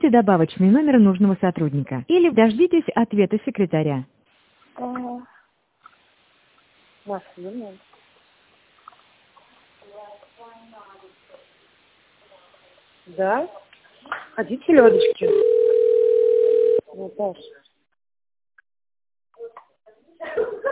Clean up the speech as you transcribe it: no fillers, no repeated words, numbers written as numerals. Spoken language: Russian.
добавочный номер нужного сотрудника или дождитесь ответа секретаря. Машина. Да? Хотите селедочки? Наташа.